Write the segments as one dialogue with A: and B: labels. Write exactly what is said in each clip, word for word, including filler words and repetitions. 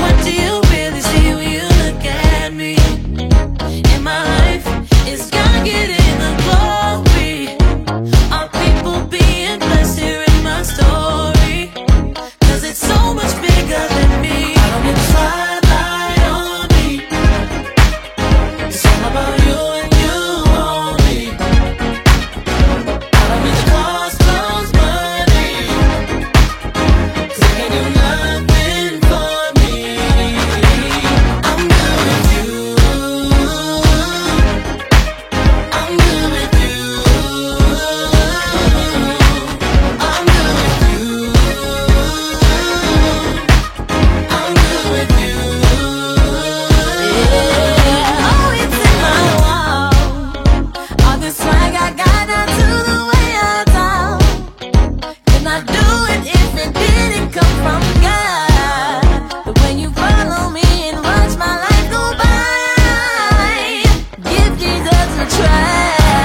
A: What do you really see when you look at me? In my life, is God getting the glory? Are people being blessed hearing my story? Cause it's so much bigger than me. I don't need a spotlight on me. It's all about you and you only. I don't need the cars, clothes, money. Cause they can't do nothing for me. I'm good with you. I'm good with you. I'm good with you. I'm good with you. Yeah. Oh, it's in my wall. All this swag I got down to the way I talk. Could not do it if it didn't come from God. But when you follow me and watch my life go by, give Jesus a try.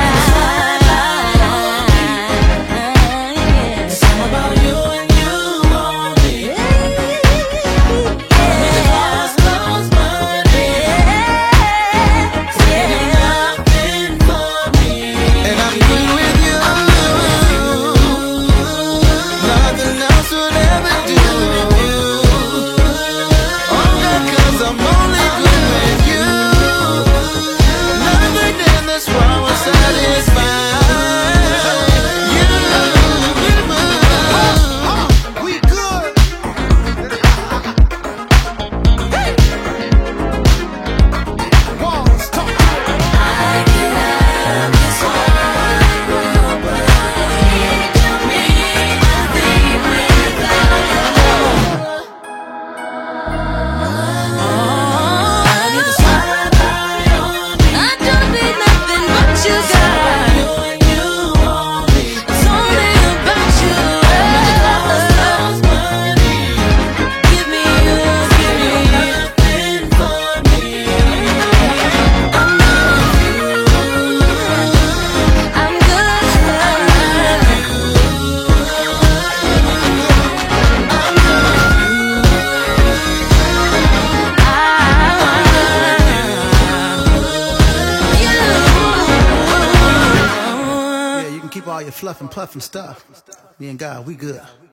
A: It's all about you and you only. Cars, clothes, money. Cause they do nothing for me.
B: And I'm good with you. Nothing else would ever do. Oh, God, 'cause I'm only good with you. Nothing in this world will satisfy you. We good. Walls talk.
A: I can have this whole world, but it don't mean nothing without you. I don't need the spotlight on me. I don't need nothing but you, God. You and you only. It's only about you. Clothes, money. Give me you, give me nothing for me. I'm I'm good.
B: Yeah, you can keep all your fluff and puff and stuff. Me and God, we good.